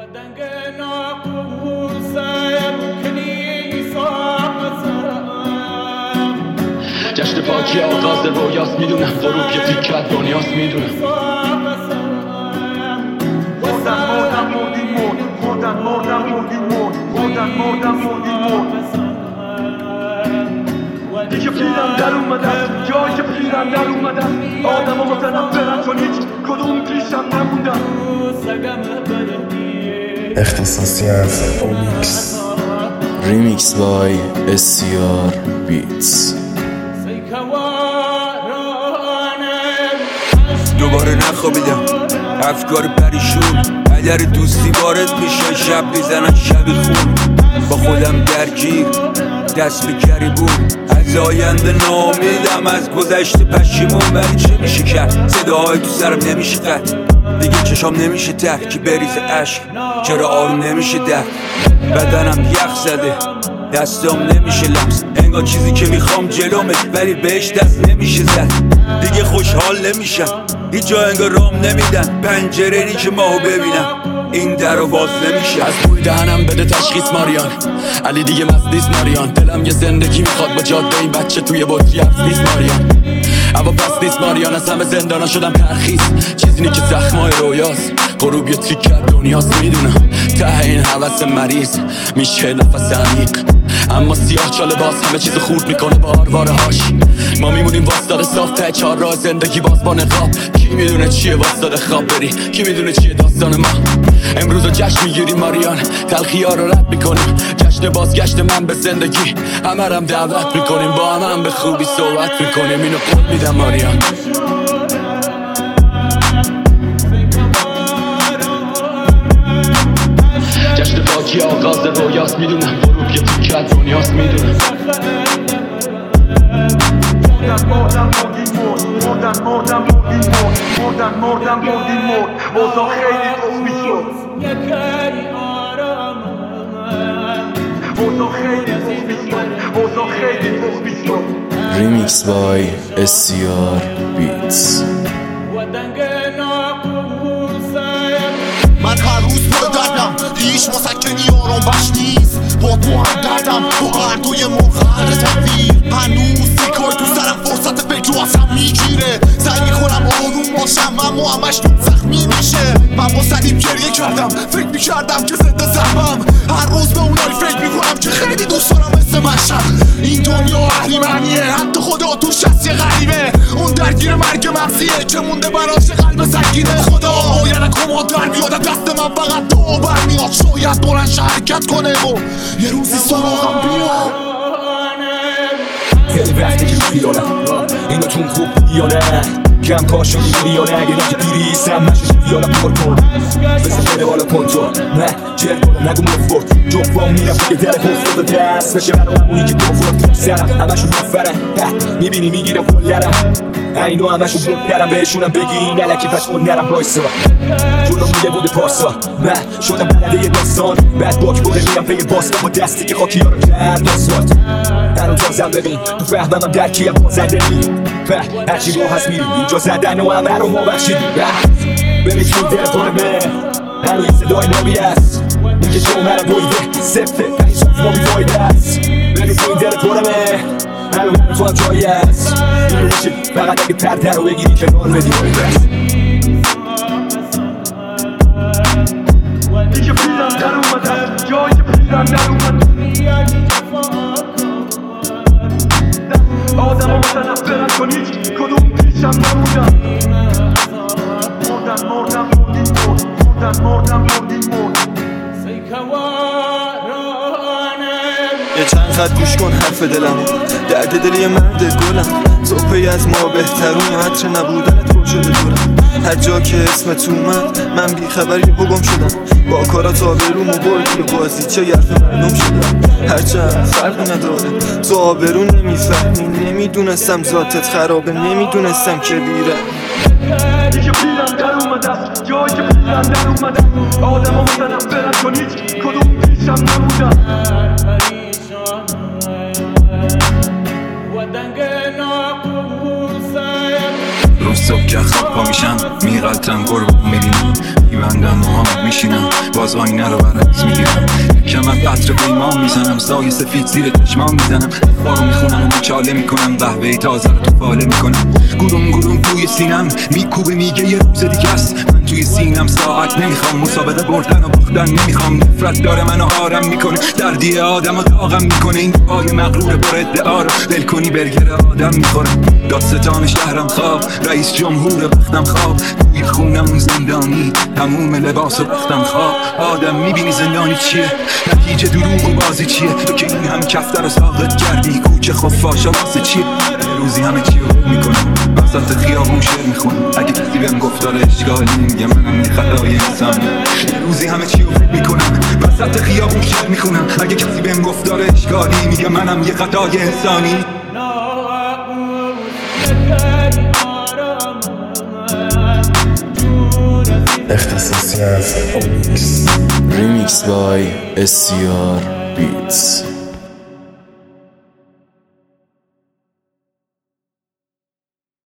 جشن پاکی آغاز رویاست میدونم غروب یه تیکت دنیاست میدونم دیگه پیرم در اومدم جایی که پیرم در اومدم آدم ها متنفرم چون هیچ کدوم پیشم نموندم اختصاصی از اومیکس ریمیکس بای SCR بیتس. دوباره نخوابیدم افکار پریشون اگر دوستی وارد میشه شب میزنن شبی خون با خودم درگیر دست به گریبون از آینده ناامیدم از گذشته پشیمون ولی چه میشه کرد صداهای تو سرم نمیشه قطع دیگه چشام نمیشه ترکی بریز عشق چرا آروم نمیشه درد بدنم یخ زده دستام نمیشه لمس انگار چیزی که میخوام جلومه ولی بهش دست نمیشه زد دیگه خوشحال نمیشم هیچ جا انگار رام نمیدن پنجره نی که ماهو ببینم این در رو باز نمیشه از بوی دهنم بده تشخیص ماریان علی دیگه مست نیست ماریان دلم یه زندگی میخواد با جاده این بچه توی بطری حبس نیست ماریان اما پس نیست ماریان از همه زندانا شدم ترخیص چیزی نی که زخمای رویاست غروب یه تیکت دنیاست میدونم ته این حوث مریض میشه نفس عمیق اما سیاه چاله باز همه چیز خورد میکنه با آرواره هاش ما میمونیم واسطاده صاف ته چهار راه زندگی باز با نقاب کی میدونه چیه واسطاده خواب بری کی میدونه چیه داستان ما امروز رو جشن میگیریم ماریان تلخی ها رو رد میکنیم جشن بازگشت من به زندگی همه رم دعوت میکنیم با هم به خوبی صحبت میکنیم اینو قول میدم ماریان جشن پاکی آغاز رویاست میدونم غروب یه تیکت دنیاست میدونم مردم بردیم مرد اوضاع خیلی تخمی شد اوضاع خیلی تخمی شد ریمیکس بای SCR بیتس. من هر روز با دردم هیچ مسکنی آرام بخش نیست با تو هم دردم با قردوی مخر تنویر هنوز سیکای تو سرم فرصت فکر رو اصلا میگیره سعی میکنم آروم باشم اما همش زخمی میشه من با سلیم گریه کردم فکر میکردم که زنده زخمم هر روز به اونایی فکر میکنم که خیلی دوست دارم مثل مشم این دنیا اهریمنیه حتی خدا توش هست یه غریبه اون درگیر مرگ مغزیه که مونده براش قلب سنگینه خدا باید کما در بیاد دست من فقط تو برمیاد شاید برنش حرکت کنه و یه روزی سراغم بیاد خیلی وقتی که بیانه اینو تون خوب بیانه کم کاشو بیانه اگه نکه دیری سم نشش بیانه پر کن بسه بره بالا کن تو نه چهر کنم نگو مفرد جفام میرم که دل حفظ و دست بشه برای همونی که تو فرد سرم همشون مفره میبینی میگیرم کلرم اینو همشون بلدرم بهشونم بگی نلکی پس کن نرم بایسا جلو میده بوده پارسا من شدم بلده یه داستان بعد باک بوده میرم پی باستا با دستی که خاکی ها رو کرد داستات هنو تازم ببین تو فهمم درکیم بازنده نیم هرچی رو هست میریم اینجا زدن و همه رو ما بخشیدیم ببین چون دل پرمه هنو این صدای نامی هست این که جو مرم بایده سفته پنی صاف ما بیفایده هست ببین چون دل پرمه هنو تو هم جایی هست اینو باشید فقط اگه پرده رو بگیری کنار بدی بایده هست دیگه پیرم در اومدم جایی که پیرم در اومدم آدم ها متنفرم چون هیچ کدوم پیشم نموندم مردم بردیم مرد یه چند خط گوش کن حرف دلم درد دلی مرد گلم صبحی از ما بهترون عطر نبودنت پر شده دورم هر جا که اسمت اومد من بیخبری بگم شدم با کارات آبروم و بردی بازی چه یرف مردم شدم هرچند فرق نداره تو آبرون نمیفهمی نمیدونستم ذاتت خرابه نمیدونستم که بیره دیگه پیرم در اومدم جایی که پیرم در اومدم آدم ها متنفرم چون هیچ کدوم پیشم نموندم روز صبح که خواب پا میشم میغلطم قربون میبینم میبندم موهام میشینم باز آینه رو برعکس میگیرم کم از عطر پیمان میزنم سایه سفید زیر چشمان میزنم بارو میخونم و مچاله میکنم قهوه تازه رو تو فاله میکنم گروم گروم توی سینم میکوبه میگه یه روز دیگه است من توی سینم ساعت نمیخوام مسابقه بردن و باختن نمیخوام نفرت داره منو آرم میکنه دردی آدم و داغم میکنه این پای مغرور پر ادعا رو ول کنی برگر آدم میخوره دادستان شهرم خواب رئیس جمهور وقتم خواب توی خونمون زندانی تموم لباس و وقتم خواب آدم میبینی زندانی چیه نتیجه دروغ و بازی چیه تو که این هم کفتر رو ساقط کردی کوچه خفاش واسه چیه روزی همه چی رو میکنم وسط خیابون شعر میخونم اگه کسی بهم گفت داره اشکالی میگه منم یه خطای انسانی روزی همه چی رو میکنم وسط خیابون شعر میخونم اگه کسی بهم گفت داره اشکالی میگه منم یه خطای انسانی اختصاصی از اونیکس Remix by SCR Beats.